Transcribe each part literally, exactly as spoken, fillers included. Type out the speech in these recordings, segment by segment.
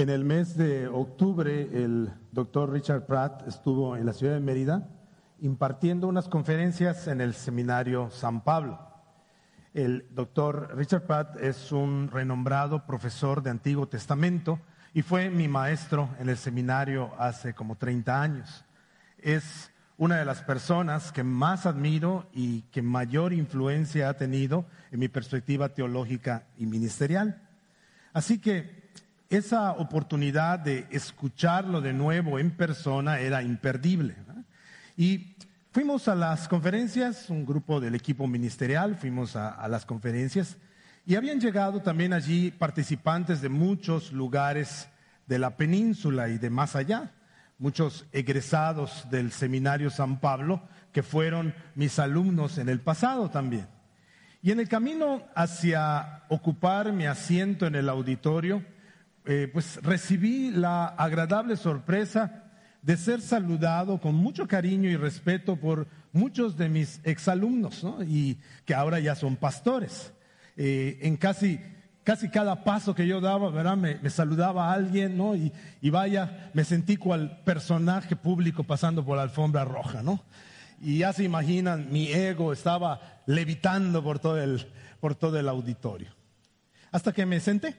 En el mes de octubre, el doctor Richard Pratt estuvo en la ciudad de Mérida impartiendo unas conferencias en el seminario San Pablo. El doctor Richard Pratt es un renombrado profesor de Antiguo Testamento y fue mi maestro en el seminario hace como treinta años. Es una de las personas que más admiro y que mayor influencia ha tenido en mi perspectiva teológica y ministerial. Así que esa oportunidad de escucharlo de nuevo en persona era imperdible, ¿no? Y fuimos a las conferencias, un grupo del equipo ministerial, fuimos a, a las conferencias y habían llegado también allí participantes de muchos lugares de la península y de más allá, muchos egresados del seminario San Pablo que fueron mis alumnos en el pasado también. Y en el camino hacia ocupar mi asiento en el auditorio, eh, pues recibí la agradable sorpresa de ser saludado con mucho cariño y respeto por muchos de mis exalumnos, ¿no? Y que ahora ya son pastores. Eh, en casi, casi cada paso que yo daba, ¿verdad? Me, me saludaba a alguien, ¿no? Y, y vaya, me sentí cual personaje público pasando por la alfombra roja, ¿no? Y ya se imaginan, mi ego estaba levitando por todo el, por todo el auditorio. Hasta que me senté.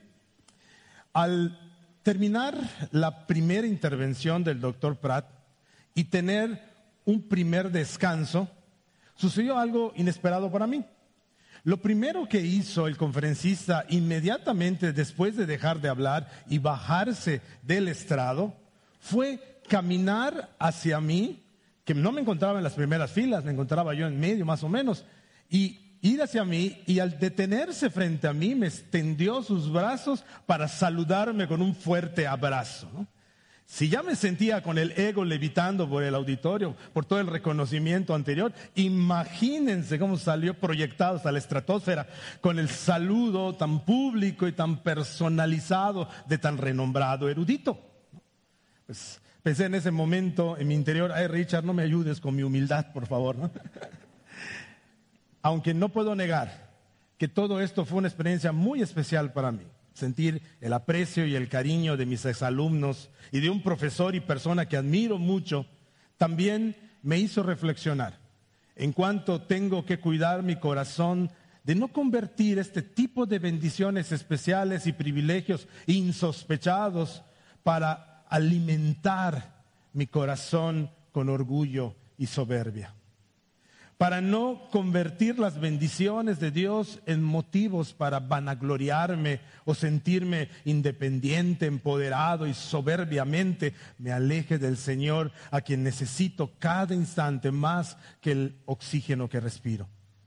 Al terminar la primera intervención del doctor Pratt y tener un primer descanso, sucedió algo inesperado para mí. Lo primero que hizo el conferencista inmediatamente después de dejar de hablar y bajarse del estrado fue caminar hacia mí, que no me encontraba en las primeras filas, me encontraba yo en medio más o menos, y ir hacia mí, y al detenerse frente a mí me extendió sus brazos para saludarme con un fuerte abrazo, ¿no? Si ya me sentía con el ego levitando por el auditorio, por todo el reconocimiento anterior, imagínense cómo salió proyectado hasta la estratosfera con el saludo tan público y tan personalizado de tan renombrado erudito. Pues pensé en ese momento en mi interior, ay Richard, no me ayudes con mi humildad, por favor, ¿no? Aunque no puedo negar que todo esto fue una experiencia muy especial para mí. Sentir el aprecio y el cariño de mis exalumnos y de un profesor y persona que admiro mucho, también me hizo reflexionar en cuanto tengo que cuidar mi corazón de no convertir este tipo de bendiciones especiales y privilegios insospechados para alimentar mi corazón con orgullo y soberbia. Para no convertir las bendiciones de Dios en motivos para vanagloriarme o sentirme independiente, empoderado y soberbiamente me aleje del Señor, a quien necesito cada instante más que el oxígeno que respiro.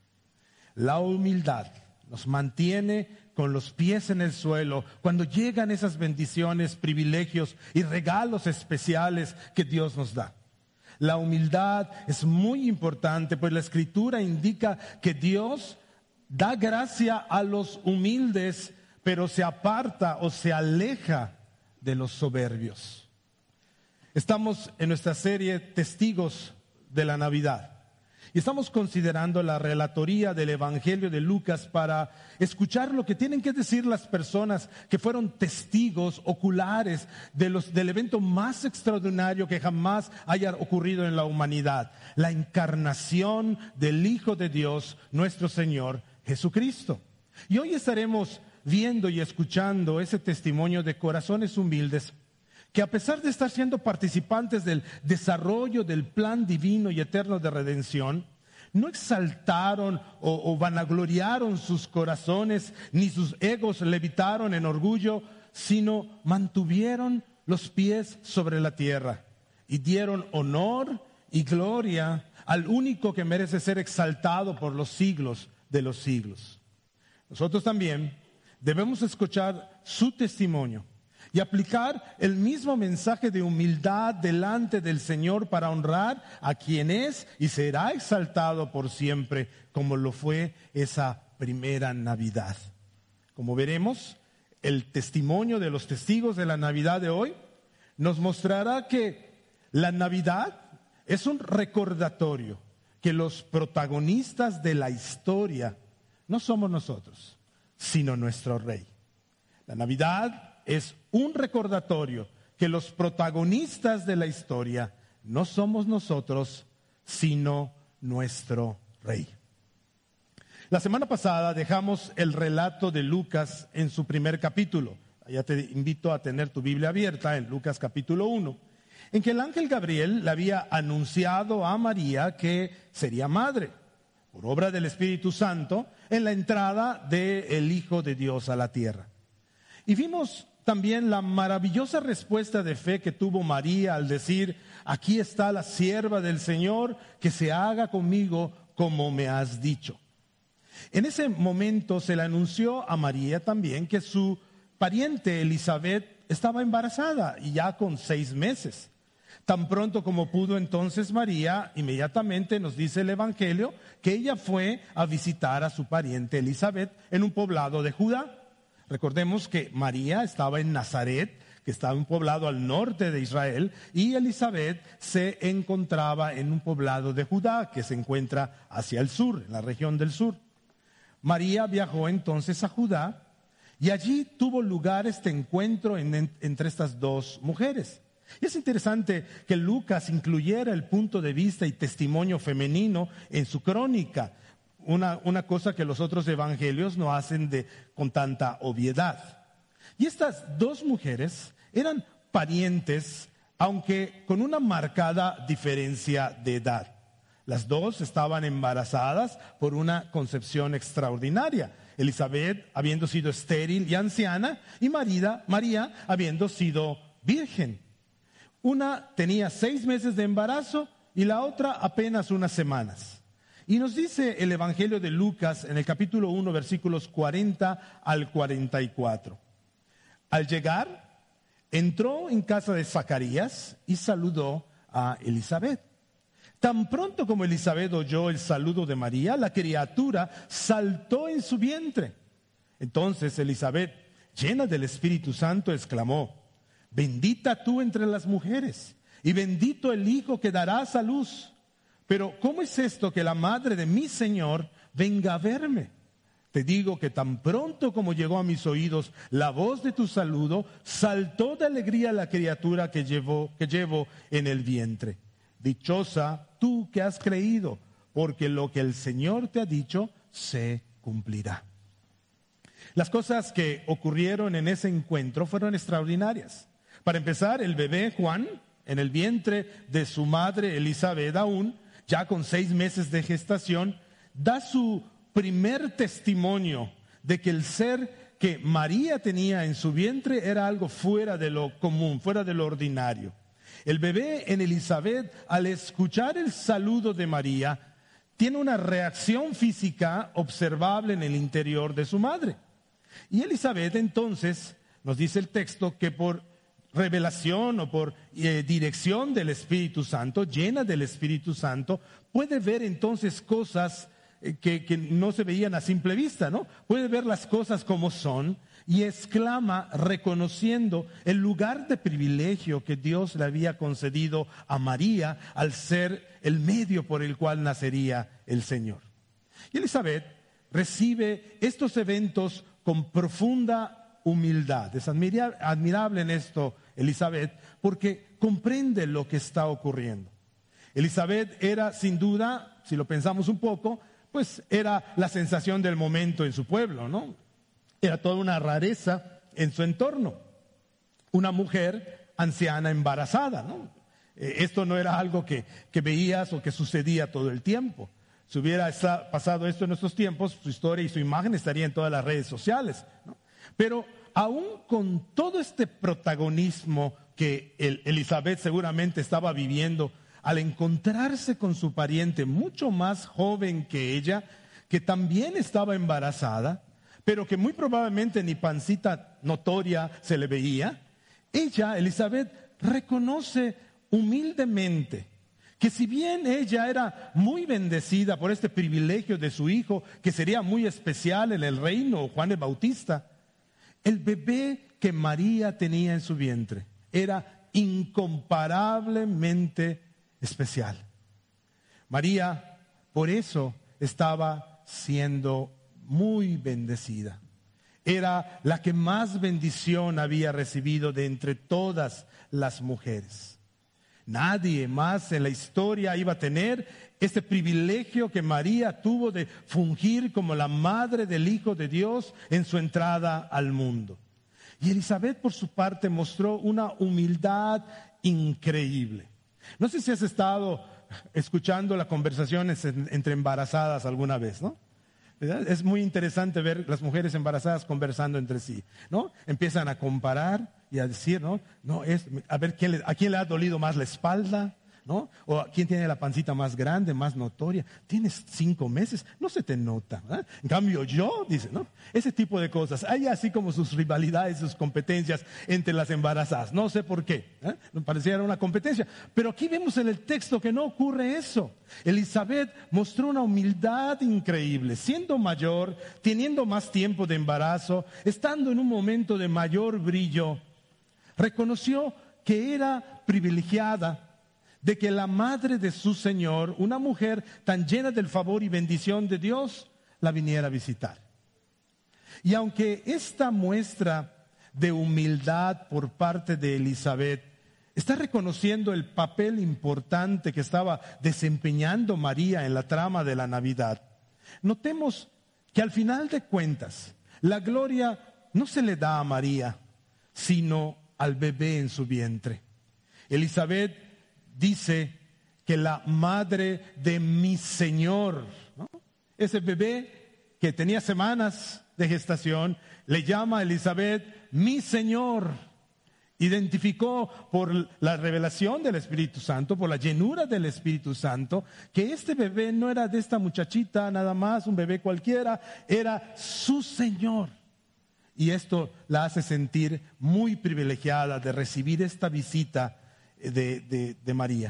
La humildad nos mantiene con los pies en el suelo cuando llegan esas bendiciones, privilegios y regalos especiales que Dios nos da. La humildad es muy importante, pues la Escritura indica que Dios da gracia a los humildes, pero se aparta o se aleja de los soberbios. Estamos en nuestra serie Testigos de la Navidad y estamos considerando la relatoría del Evangelio de Lucas para escuchar lo que tienen que decir las personas que fueron testigos oculares de los, del evento más extraordinario que jamás haya ocurrido en la humanidad, la encarnación del Hijo de Dios, nuestro Señor Jesucristo. Y hoy estaremos viendo y escuchando ese testimonio de corazones humildes que a pesar de estar siendo participantes del desarrollo del plan divino y eterno de redención, no exaltaron o, o vanagloriaron sus corazones, ni sus egos levitaron en orgullo, sino mantuvieron los pies sobre la tierra y dieron honor y gloria al único que merece ser exaltado por los siglos de los siglos. Nosotros también debemos escuchar su testimonio y aplicar el mismo mensaje de humildad delante del Señor para honrar a quien es y será exaltado por siempre, como lo fue esa primera Navidad. Como veremos, el testimonio de los testigos de la Navidad de hoy nos mostrará que la Navidad es un recordatorio que los protagonistas de la historia no somos nosotros, sino nuestro Rey. La Navidad es un recordatorio que los protagonistas de la historia no somos nosotros, sino nuestro Rey. La semana pasada dejamos el relato de Lucas en su primer capítulo. Ya te invito a tener tu Biblia abierta en Lucas capítulo uno, en que el ángel Gabriel le había anunciado a María que sería madre, por obra del Espíritu Santo, en la entrada del Hijo de Dios a la tierra. Y vimos también la maravillosa respuesta de fe que tuvo María al decir: aquí está la sierva del Señor, que se haga conmigo como me has dicho. En ese momento se le anunció a María también que su pariente Elizabeth estaba embarazada y ya con seis meses. Tan pronto como pudo entonces María, inmediatamente nos dice el Evangelio que ella fue a visitar a su pariente Elizabeth en un poblado de Judá. Recordemos que María estaba en Nazaret, que estaba en un poblado al norte de Israel, y Elizabeth se encontraba en un poblado de Judá que se encuentra hacia el sur, en la región del sur. María viajó entonces a Judá y allí tuvo lugar este encuentro en, en, entre estas dos mujeres. Y es interesante que Lucas incluyera el punto de vista y testimonio femenino en su crónica, una, una cosa que los otros evangelios no hacen de, con tanta obviedad. Y estas dos mujeres eran parientes, aunque con una marcada diferencia de edad. Las dos estaban embarazadas por una concepción extraordinaria. Elizabeth habiendo sido estéril y anciana, y María, María habiendo sido virgen. Una tenía seis meses de embarazo y la otra apenas unas semanas. Y nos dice el Evangelio de Lucas en el capítulo uno, versículos cuarenta al cuarenta y cuatro. Al llegar, entró en casa de Zacarías y saludó a Elizabeth. Tan pronto como Elizabeth oyó el saludo de María, la criatura saltó en su vientre. Entonces Elizabeth, llena del Espíritu Santo, exclamó: bendita tú entre las mujeres, y bendito el hijo que darás a luz. Pero ¿cómo es esto que la madre de mi Señor venga a verme? Te digo que tan pronto como llegó a mis oídos la voz de tu saludo, saltó de alegría la criatura que llevo, que llevo en el vientre. Dichosa tú que has creído, porque lo que el Señor te ha dicho se cumplirá. Las cosas que ocurrieron en ese encuentro fueron extraordinarias. Para empezar, el bebé Juan, en el vientre de su madre Elizabeth aún, ya con seis meses de gestación, da su primer testimonio de que el ser que María tenía en su vientre era algo fuera de lo común, fuera de lo ordinario. El bebé en Elizabeth, al escuchar el saludo de María, tiene una reacción física observable en el interior de su madre. Y Elizabeth entonces, nos dice el texto, que por revelación o por eh, dirección del Espíritu Santo, llena del Espíritu Santo, puede ver entonces cosas eh, que, que no se veían a simple vista, ¿no? Puede ver las cosas como son y exclama reconociendo el lugar de privilegio que Dios le había concedido a María al ser el medio por el cual nacería el Señor. Y Elizabeth recibe estos eventos con profunda humildad. Es admirable en esto Elizabeth, porque comprende lo que está ocurriendo. Elizabeth era sin duda, si lo pensamos un poco, pues era la sensación del momento en su pueblo, ¿no? Era toda una rareza en su entorno. Una mujer anciana embarazada, ¿no? Eh, esto no era algo que, que veías o que sucedía todo el tiempo. Si hubiera esta, pasado esto en nuestros tiempos, su historia y su imagen estaría en todas las redes sociales, ¿no? Pero aún con todo este protagonismo que el, Elizabeth seguramente estaba viviendo, al encontrarse con su pariente mucho más joven que ella, que también estaba embarazada, pero que muy probablemente ni pancita notoria se le veía, ella, Elizabeth, reconoce humildemente que si bien ella era muy bendecida por este privilegio de su hijo, que sería muy especial en el reino, Juan el Bautista, el bebé que María tenía en su vientre era incomparablemente especial. María, por eso, estaba siendo muy bendecida. era la que más bendición había recibido de entre todas las mujeres. Nadie más en la historia iba a tener este privilegio que María tuvo de fungir como la madre del Hijo de Dios en su entrada al mundo. Y Elizabeth, por su parte, mostró una humildad increíble. No sé si has estado escuchando las conversaciones entre embarazadas alguna vez, ¿no? ¿Verdad? Es muy interesante ver las mujeres embarazadas conversando entre sí, ¿no? Empiezan a comparar y a decir, ¿no? No es, a ver quién le, a quién le ha dolido más la espalda, ¿no? O a quién tiene la pancita más grande, más notoria. Tienes cinco meses, no se te nota, ¿verdad? En cambio yo, dice, ¿no? Ese tipo de cosas. Hay así como sus rivalidades, sus competencias entre las embarazadas. No sé por qué, ¿eh? Me parecía una competencia. Pero aquí vemos en el texto que no ocurre eso. Elizabeth mostró una humildad increíble, siendo mayor, teniendo más tiempo de embarazo, estando en un momento de mayor brillo, reconoció que era privilegiada de que la madre de su Señor, una mujer tan llena del favor y bendición de Dios, la viniera a visitar. Y aunque esta muestra de humildad por parte de Elizabeth está reconociendo el papel importante que estaba desempeñando María en la trama de la Navidad, notemos que al final de cuentas, la gloria no se le da a María, sino al bebé en su vientre. Elizabeth dice que la madre de mi Señor, ¿no? Ese bebé que tenía semanas de gestación, le llama a Elizabeth mi Señor. Identificó por la revelación del Espíritu Santo, por la llenura del Espíritu Santo, que este bebé no era de esta muchachita nada más, un bebé cualquiera, era su Señor. Y esto la hace sentir muy privilegiada de recibir esta visita De, de, de María.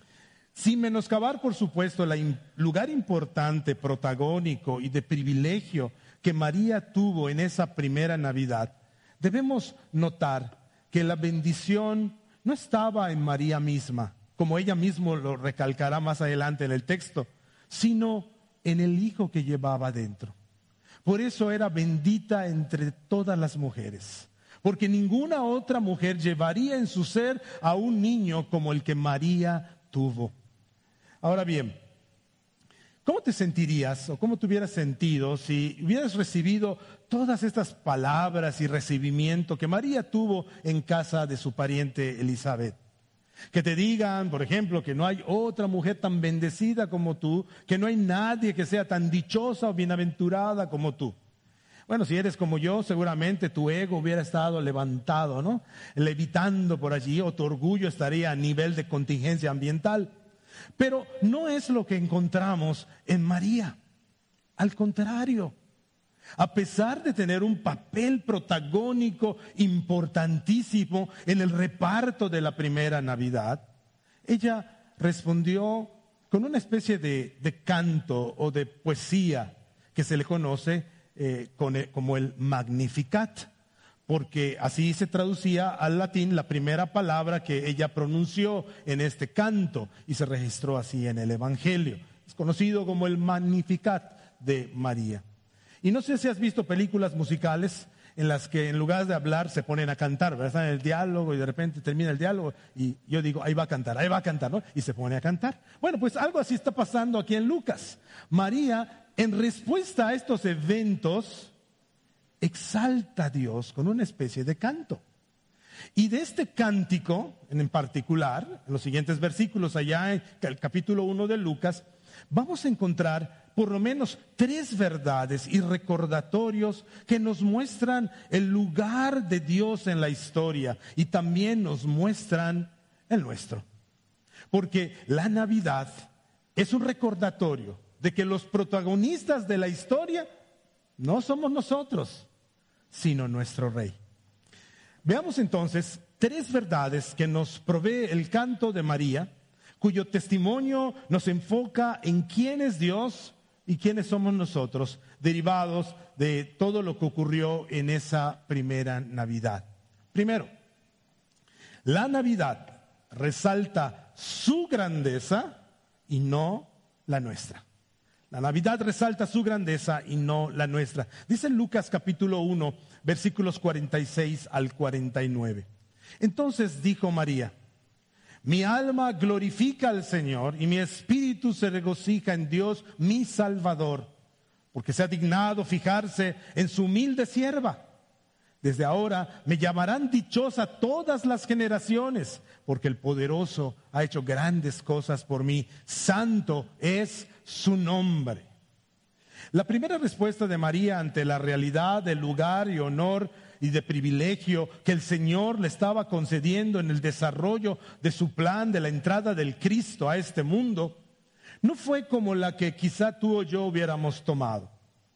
Sin menoscabar, por supuesto, el lugar importante, protagónico y de privilegio que María tuvo en esa primera Navidad, debemos notar que la bendición no estaba en María misma, como ella misma lo recalcará más adelante en el texto, sino en el hijo que llevaba dentro. Por eso era bendita entre todas las mujeres. Porque ninguna otra mujer llevaría en su ser a un niño como el que María tuvo. Ahora bien, ¿cómo te sentirías o cómo te hubieras sentido si hubieras recibido todas estas palabras y recibimiento que María tuvo en casa de su pariente Elizabeth? Que te digan, por ejemplo, que no hay otra mujer tan bendecida como tú, que no hay nadie que sea tan dichosa o bienaventurada como tú. Bueno, si eres como yo, seguramente tu ego hubiera estado levantado, ¿no? Levitando por allí, o tu orgullo estaría a nivel de contingencia ambiental. Pero no es lo que encontramos en María. Al contrario, a pesar de tener un papel protagónico importantísimo en el reparto de la primera Navidad, ella respondió con una especie de, de canto o de poesía que se le conoce Eh, con el, como el Magnificat, porque así se traducía al latín la primera palabra que ella pronunció en este canto y se registró así en el Evangelio. Es conocido como el Magnificat de María. Y no sé si has visto películas musicales en las que en lugar de hablar se ponen a cantar, ¿verdad? Están en el diálogo y de repente termina el diálogo y yo digo, ahí va a cantar, ahí va a cantar, ¿no? Y se pone a cantar. Bueno, pues algo así está pasando aquí en Lucas. María, en respuesta a estos eventos, exalta a Dios con una especie de canto. Y de este cántico, en particular, en los siguientes versículos, allá en el capítulo uno de Lucas, vamos a encontrar por lo menos tres verdades y recordatorios que nos muestran el lugar de Dios en la historia y también nos muestran el nuestro. Porque la Navidad es un recordatorio de que los protagonistas de la historia no somos nosotros, sino nuestro Rey. Veamos entonces tres verdades que nos provee el canto de María, cuyo testimonio nos enfoca en quién es Dios y quiénes somos nosotros, derivados de todo lo que ocurrió en esa primera Navidad. Primero, la Navidad resalta su grandeza y no la nuestra. La Navidad resalta su grandeza y no la nuestra. Dice Lucas capítulo uno, versículos cuarenta y seis al cuarenta y nueve. Entonces dijo María: mi alma glorifica al Señor y mi espíritu se regocija en Dios mi Salvador, porque se ha dignado fijarse en su humilde sierva. Desde ahora me llamarán dichosa todas las generaciones, porque el Poderoso ha hecho grandes cosas por mí. Santo es su nombre. La primera respuesta de María ante la realidad del lugar y honor y de privilegio que el Señor le estaba concediendo en el desarrollo de su plan de la entrada del Cristo a este mundo, no fue como la que quizá tú o yo hubiéramos tomado.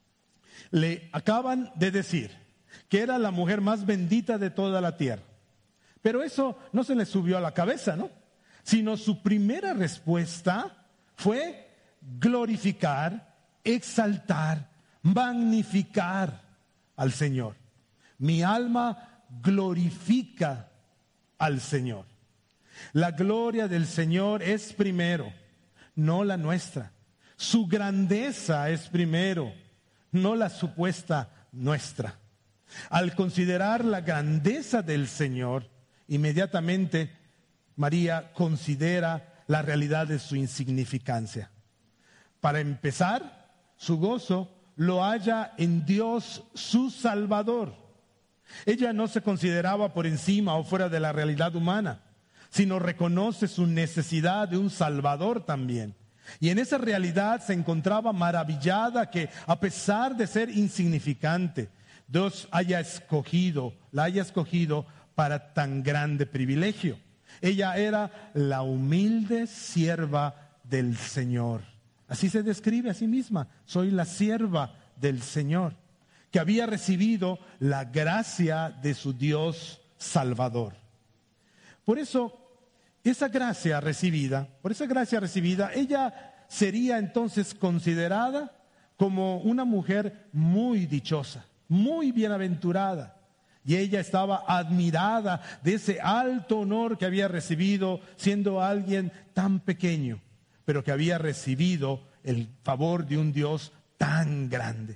Le acaban de decir que era la mujer más bendita de toda la tierra. Pero eso no se le subió a la cabeza, ¿no? Sino su primera respuesta fue glorificar, exaltar, magnificar al Señor. Mi alma glorifica al Señor. La gloria del Señor es primero, no la nuestra. Su grandeza es primero, no la supuesta nuestra. Al considerar la grandeza del Señor, inmediatamente María considera la realidad de su insignificancia. Para empezar, su gozo lo halla en Dios su Salvador. Ella no se consideraba por encima o fuera de la realidad humana, sino reconoce su necesidad de un Salvador también. Y en esa realidad se encontraba maravillada que, a pesar de ser insignificante, Dios haya escogido, la haya escogido para tan grande privilegio. Ella era la humilde sierva del Señor. Así se describe a sí misma: soy la sierva del Señor, que había recibido la gracia de su Dios Salvador. Por eso, esa gracia recibida, por esa gracia recibida, ella sería entonces considerada como una mujer muy dichosa, muy bienaventurada. Y ella estaba admirada de ese alto honor que había recibido, siendo alguien tan pequeño, pero que había recibido el favor de un Dios tan grande.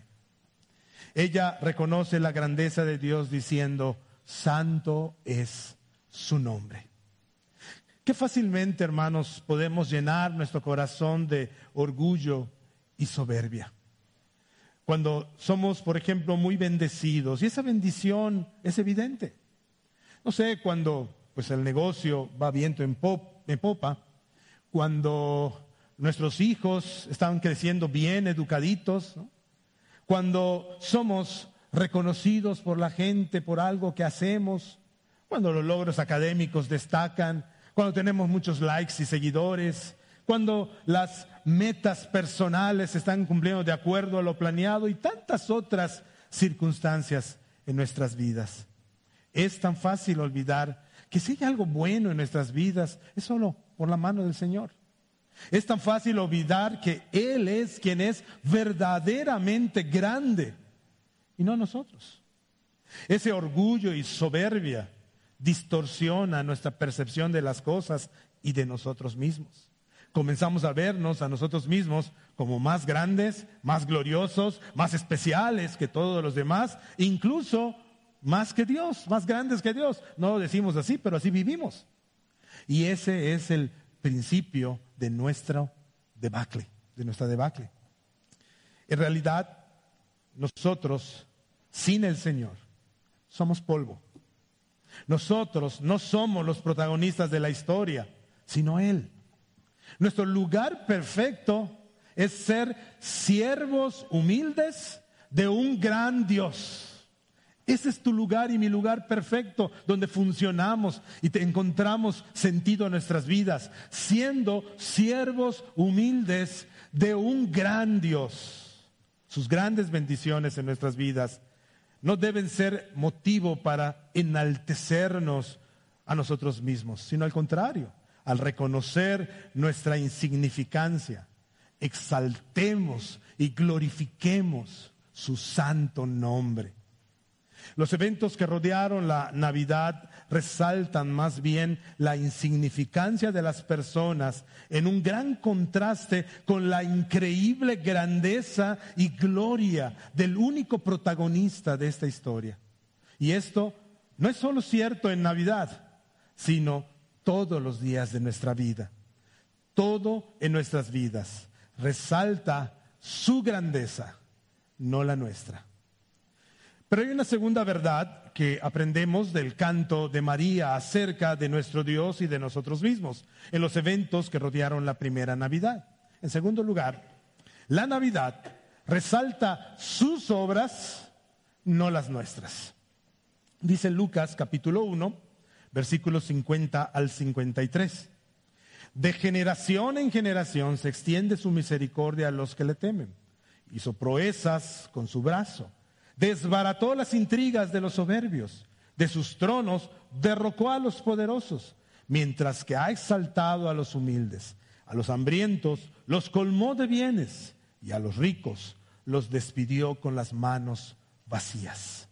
Ella reconoce la grandeza de Dios diciendo: santo es su nombre. Qué fácilmente, hermanos, podemos llenar nuestro corazón de orgullo y soberbia. Cuando somos, por ejemplo, muy bendecidos, y esa bendición es evidente. No sé, cuando pues el negocio va viento en, pop, en popa, cuando nuestros hijos están creciendo bien educaditos, ¿no? Cuando somos reconocidos por la gente por algo que hacemos, cuando los logros académicos destacan, cuando tenemos muchos likes y seguidores, cuando las metas personales se están cumpliendo de acuerdo a lo planeado y tantas otras circunstancias en nuestras vidas. Es tan fácil olvidar que si hay algo bueno en nuestras vidas, es solo por la mano del Señor. Es tan fácil olvidar que Él es quien es verdaderamente grande y no nosotros. Ese orgullo y soberbia distorsiona nuestra percepción de las cosas y de nosotros mismos. Comenzamos a vernos a nosotros mismos como más grandes, más gloriosos, más especiales que todos los demás, incluso más que Dios, más grandes que Dios. No lo decimos así, pero así vivimos. Y ese es el principio de nuestro debacle, de nuestra debacle. En realidad, nosotros, sin el Señor, somos polvo. Nosotros no somos los protagonistas de la historia, sino Él. Nuestro lugar perfecto es ser siervos humildes de un gran Dios. Ese es tu lugar y mi lugar perfecto, donde funcionamos y te encontramos sentido en nuestras vidas, siendo siervos humildes de un gran Dios. Sus grandes bendiciones en nuestras vidas no deben ser motivo para enaltecernos a nosotros mismos, sino al contrario. Al reconocer nuestra insignificancia, exaltemos y glorifiquemos su santo nombre. Los eventos que rodearon la Navidad resaltan más bien la insignificancia de las personas en un gran contraste con la increíble grandeza y gloria del único protagonista de esta historia. Y esto no es solo cierto en Navidad, sino todos los días de nuestra vida. Todo en nuestras vidas resalta su grandeza, no la nuestra. Pero hay una segunda verdad que aprendemos del canto de María acerca de nuestro Dios y de nosotros mismos en los eventos que rodearon la primera Navidad. En segundo lugar, la Navidad resalta sus obras, no las nuestras. Dice Lucas capítulo uno, versículos cincuenta al cincuenta y tres. De generación en generación se extiende su misericordia a los que le temen. Hizo proezas con su brazo. Desbarató las intrigas de los soberbios. De sus tronos derrocó a los poderosos, mientras que ha exaltado a los humildes. A los hambrientos los colmó de bienes y a los ricos los despidió con las manos vacías.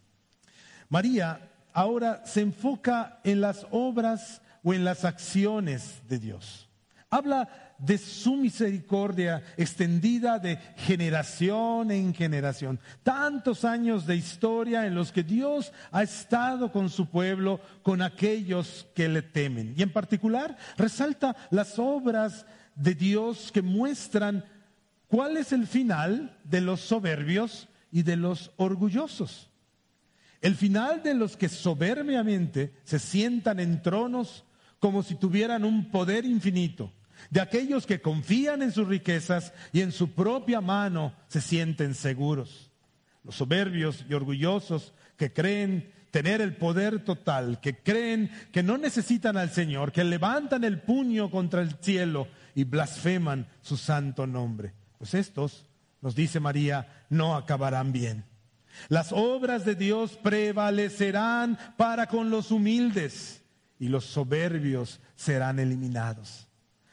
María ahora se enfoca en las obras o en las acciones de Dios. Habla de su misericordia extendida de generación en generación. Tantos años de historia en los que Dios ha estado con su pueblo, con aquellos que le temen. Y en particular resalta las obras de Dios que muestran cuál es el final de los soberbios y de los orgullosos. El final de los que soberbiamente se sientan en tronos como si tuvieran un poder infinito, de aquellos que confían en sus riquezas y en su propia mano se sienten seguros. Los soberbios y orgullosos que creen tener el poder total, que creen que no necesitan al Señor, que levantan el puño contra el cielo y blasfeman su santo nombre. Pues estos, nos dice María, no acabarán bien. Las obras de Dios prevalecerán para con los humildes y los soberbios serán eliminados.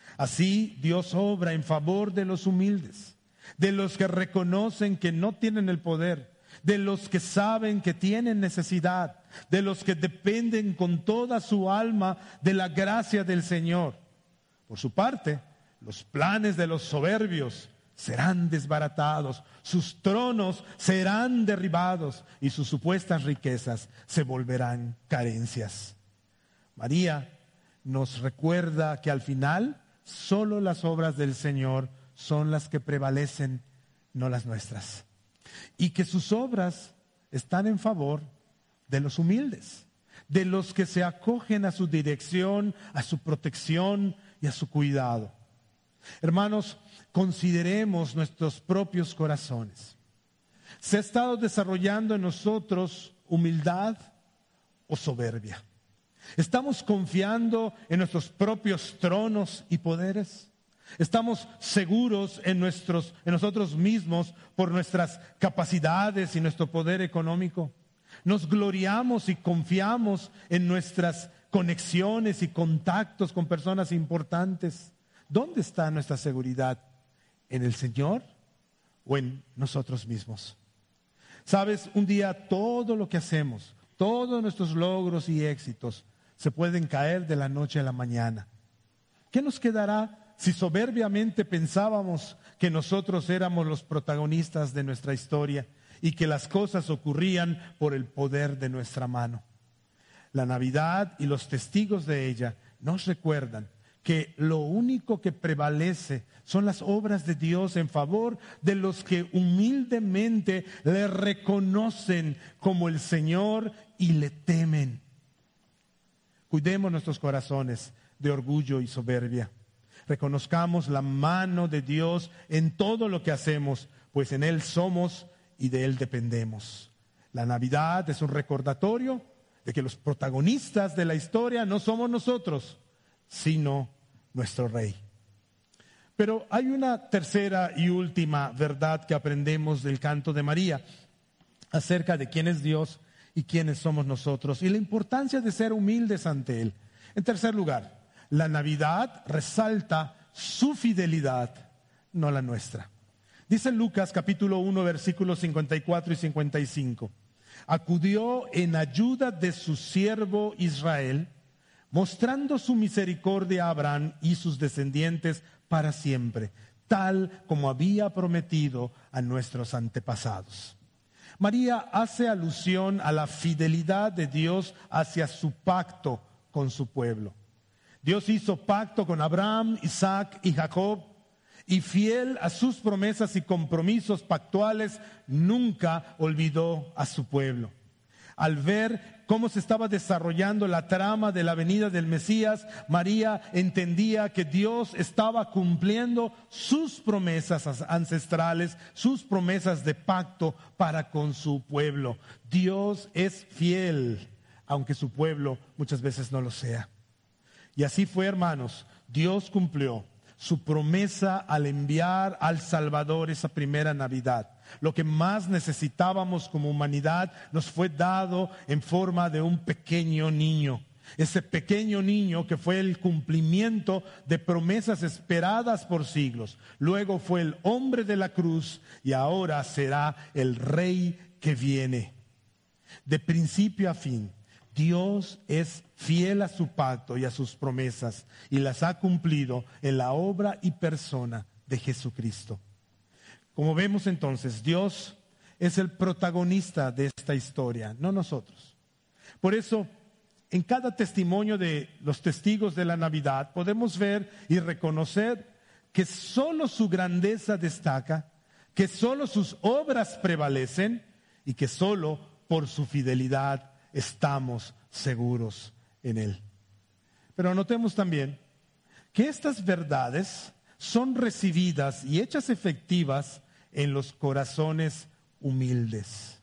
Así Dios obra en favor de los humildes, de los que reconocen que no tienen el poder, de los que saben que tienen necesidad, de los que dependen con toda su alma de la gracia del Señor. Por su parte, los planes de los soberbios serán desbaratados, sus tronos serán derribados y sus supuestas riquezas se volverán carencias. María nos recuerda que al final solo las obras del Señor son las que prevalecen, no las nuestras. Y que sus obras están en favor de los humildes, de los que se acogen a su dirección, a su protección y a su cuidado. Hermanos, consideremos nuestros propios corazones. ¿Se ha estado desarrollando en nosotros humildad o soberbia? ¿Estamos confiando en nuestros propios tronos y poderes? ¿Estamos seguros en, nuestros, en nosotros mismos por nuestras capacidades y nuestro poder económico? ¿Nos gloriamos y confiamos en nuestras conexiones y contactos con personas importantes? ¿Dónde está nuestra seguridad? ¿En el Señor o en nosotros mismos? Sabes, un día todo lo que hacemos, todos nuestros logros y éxitos se pueden caer de la noche a la mañana. ¿Qué nos quedará si soberbiamente pensábamos que nosotros éramos los protagonistas de nuestra historia y que las cosas ocurrían por el poder de nuestra mano? La Navidad y los testigos de ella nos recuerdan que lo único que prevalece son las obras de Dios en favor de los que humildemente le reconocen como el Señor y le temen. Cuidemos nuestros corazones de orgullo y soberbia. Reconozcamos la mano de Dios en todo lo que hacemos, pues en Él somos y de Él dependemos. La Navidad es un recordatorio de que los protagonistas de la historia no somos nosotros, sino nuestro Rey. Pero hay una tercera y última verdad que aprendemos del canto de María acerca de quién es Dios y quiénes somos nosotros y la importancia de ser humildes ante Él. En tercer lugar, la Navidad resalta su fidelidad, no la nuestra. Dice Lucas capítulo uno versículos cincuenta y cuatro y cincuenta y cinco. acudió en ayuda de su siervo Israel, mostrando su misericordia a Abraham y sus descendientes para siempre, tal como había prometido a nuestros antepasados. María hace alusión a la fidelidad de Dios hacia su pacto con su pueblo. Dios hizo pacto con Abraham, Isaac y Jacob, y fiel a sus promesas y compromisos pactuales, nunca olvidó a su pueblo. Al ver cómo se estaba desarrollando la trama de la venida del Mesías, María entendía que Dios estaba cumpliendo sus promesas ancestrales, sus promesas de pacto para con su pueblo. Dios es fiel, aunque su pueblo muchas veces no lo sea. Y así fue, hermanos, Dios cumplió su promesa al enviar al Salvador esa primera Navidad. Lo que más necesitábamos como humanidad nos fue dado en forma de un pequeño niño. Ese pequeño niño que fue el cumplimiento de promesas esperadas por siglos. Luego fue el hombre de la cruz y ahora será el rey que viene. De principio a fin, Dios es fiel a su pacto y a sus promesas y las ha cumplido en la obra y persona de Jesucristo. Como vemos entonces, Dios es el protagonista de esta historia, no nosotros. Por eso, en cada testimonio de los testigos de la Navidad podemos ver y reconocer que solo su grandeza destaca, que solo sus obras prevalecen y que solo por su fidelidad estamos seguros en Él. Pero notemos también que estas verdades son recibidas y hechas efectivas en los corazones humildes.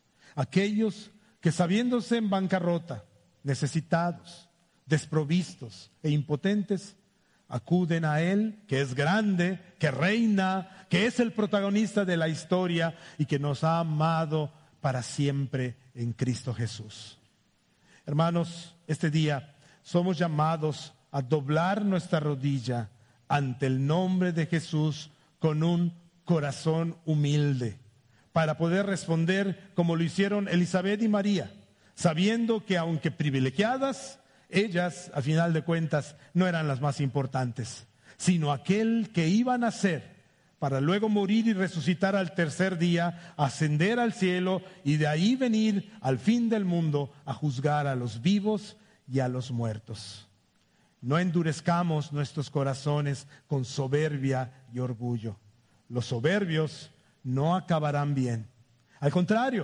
Aquellos que sabiéndose en bancarrota, necesitados, desprovistos e impotentes, acuden a Él, que es grande, que reina, que es el protagonista de la historia y que nos ha amado para siempre en Cristo Jesús. Hermanos, este día somos llamados a doblar nuestra rodilla ante el nombre de Jesús con un corazón humilde, para poder responder como lo hicieron Elizabeth y María, sabiendo que aunque privilegiadas, ellas, a final de cuentas, no eran las más importantes, sino aquel que iba a nacer para luego morir y resucitar al tercer día, ascender al cielo y de ahí venir al fin del mundo a juzgar a los vivos y a los muertos. No endurezcamos nuestros corazones con soberbia y orgullo. Los soberbios no acabarán bien. Al contrario,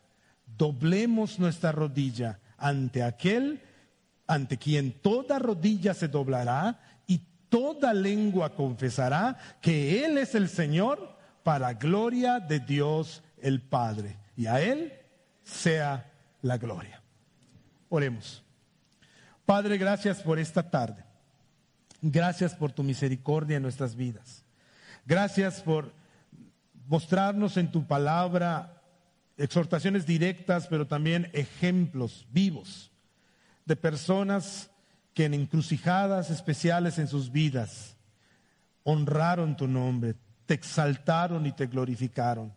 doblemos nuestra rodilla ante aquel ante quien toda rodilla se doblará y toda lengua confesará que Él es el Señor, para gloria de Dios el Padre. Y a Él sea la gloria. Oremos. Padre, gracias por esta tarde. Gracias por tu misericordia en nuestras vidas. Gracias por mostrarnos en tu palabra exhortaciones directas, pero también ejemplos vivos de personas que en encrucijadas especiales en sus vidas honraron tu nombre, te exaltaron y te glorificaron.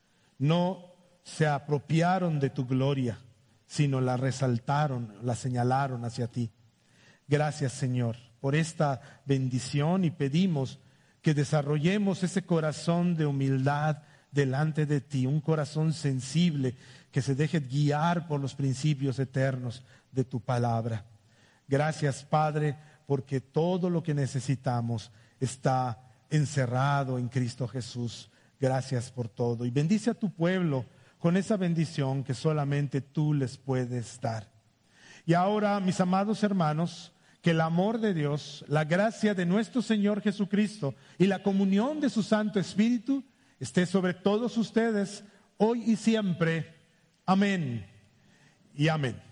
No se apropiaron de tu gloria, sino la resaltaron, la señalaron hacia ti. Gracias, Señor, por esta bendición, y pedimos que desarrollemos ese corazón de humildad delante de ti, un corazón sensible que se deje guiar por los principios eternos de tu palabra. Gracias, Padre, porque todo lo que necesitamos está encerrado en Cristo Jesús. Gracias por todo. Y bendice a tu pueblo con esa bendición que solamente tú les puedes dar. Y ahora, mis amados hermanos, que el amor de Dios, la gracia de nuestro Señor Jesucristo y la comunión de su Santo Espíritu esté sobre todos ustedes, hoy y siempre. Amén y amén.